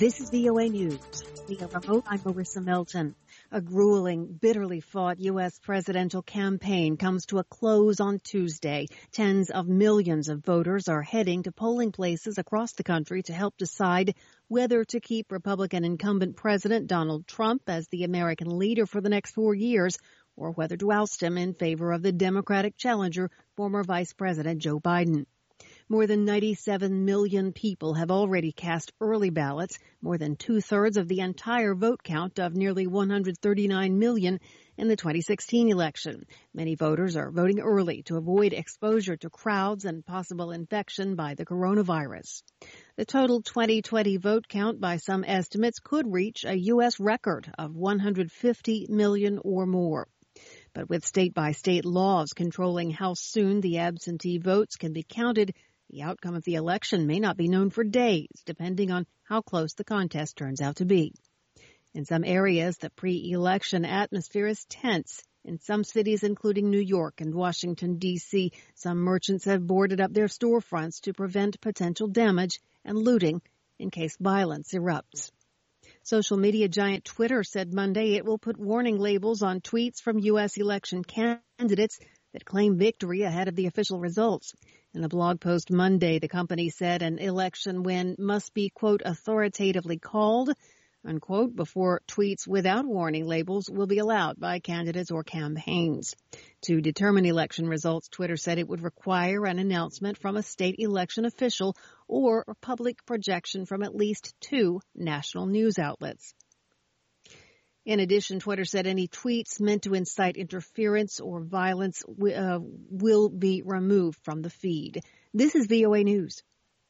This is VOA News. Via remote, I'm Marissa Melton. A grueling, bitterly fought U.S. presidential campaign comes to a close on Tuesday. Tens of millions of voters are heading to polling places across the country to help decide whether to keep Republican incumbent President Donald Trump as the American leader for the next 4 years or whether to oust him in favor of the Democratic challenger, former Vice President Joe Biden. More than 97 million people have already cast early ballots, more than two-thirds of the entire vote count of nearly 139 million in the 2016 election. Many voters are voting early to avoid exposure to crowds and possible infection by the coronavirus. The total 2020 vote count, by some estimates, could reach a U.S. record of 150 million or more. But with state-by-state laws controlling how soon the absentee votes can be counted, the outcome of the election may not be known for days, depending on how close the contest turns out to be. In some areas, the pre-election atmosphere is tense. In some cities, including New York and Washington, D.C., some merchants have boarded up their storefronts to prevent potential damage and looting in case violence erupts. Social media giant Twitter said Monday it will put warning labels on tweets from U.S. election candidates that claim victory ahead of the official results. In a blog post Monday, the company said an election win must be, quote, authoritatively called, unquote, before tweets without warning labels will be allowed by candidates or campaigns. To determine election results, Twitter said it would require an announcement from a state election official or a public projection from at least 2 national news outlets. In addition, Twitter said any tweets meant to incite interference or violence will be removed from the feed. This is VOA News.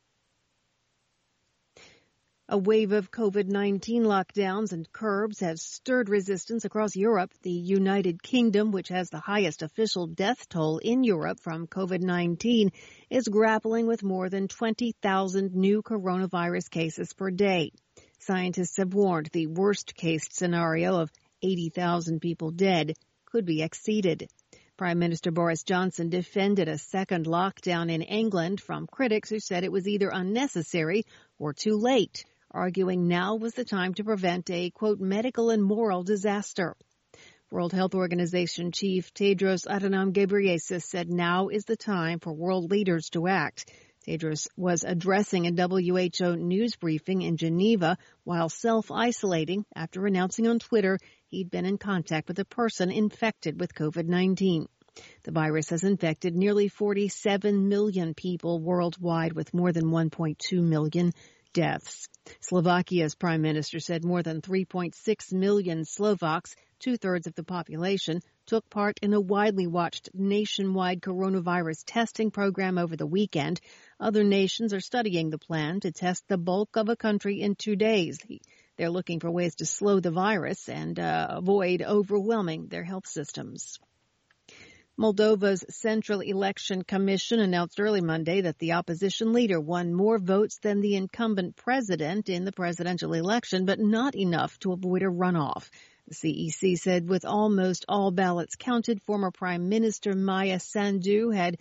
A wave of COVID-19 lockdowns and curbs has stirred resistance across Europe. The United Kingdom, which has the highest official death toll in Europe from COVID-19, is grappling with more than 20,000 new coronavirus cases per day. Scientists have warned the worst-case scenario of 80,000 people dead could be exceeded. Prime Minister Boris Johnson defended a second lockdown in England from critics who said it was either unnecessary or too late, arguing now was the time to prevent a, quote, medical and moral disaster. World Health Organization Chief Tedros Adhanom Ghebreyesus said now is the time for world leaders to act. Tedros was addressing a WHO news briefing in Geneva while self-isolating after announcing on Twitter he'd been in contact with a person infected with COVID-19. The virus has infected nearly 47 million people worldwide, with more than 1.2 million deaths. Slovakia's prime minister said more than 3.6 million Slovaks, two-thirds of the population, took part in a widely watched nationwide coronavirus testing program over the weekend. Other nations are studying the plan to test the bulk of a country in 2 days. They're looking for ways to slow the virus and avoid overwhelming their health systems. Moldova's Central Election Commission announced early Monday that the opposition leader won more votes than the incumbent president in the presidential election, but not enough to avoid a runoff. The CEC said with almost all ballots counted, former Prime Minister Maia Sandu had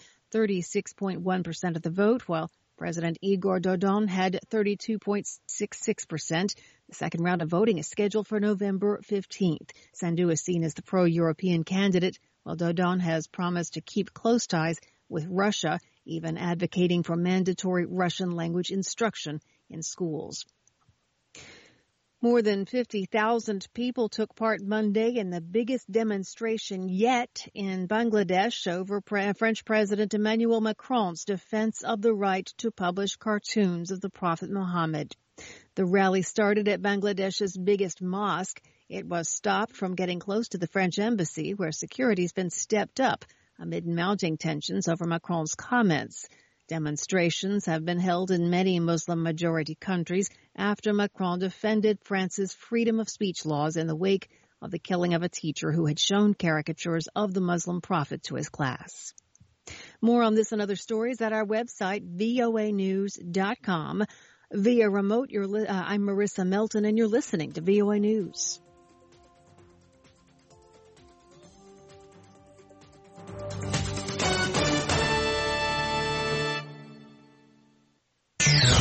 36.1% of the vote, while President Igor Dodon had 32.66%. The second round of voting is scheduled for November 15th. Sandu is seen as the pro-European candidate, while Dodon has promised to keep close ties with Russia, even advocating for mandatory Russian language instruction in schools. More than 50,000 people took part Monday in the biggest demonstration yet in Bangladesh over French President Emmanuel Macron's defense of the right to publish cartoons of the Prophet Muhammad. The rally started at Bangladesh's biggest mosque. It was stopped from getting close to the French embassy, where security has been stepped up amid mounting tensions over Macron's comments. Demonstrations have been held in many Muslim-majority countries after Macron defended France's freedom of speech laws in the wake of the killing of a teacher who had shown caricatures of the Muslim prophet to his class. More on this and other stories at our website, voanews.com. Via remote, I'm Marissa Melton, and you're listening to VOA News.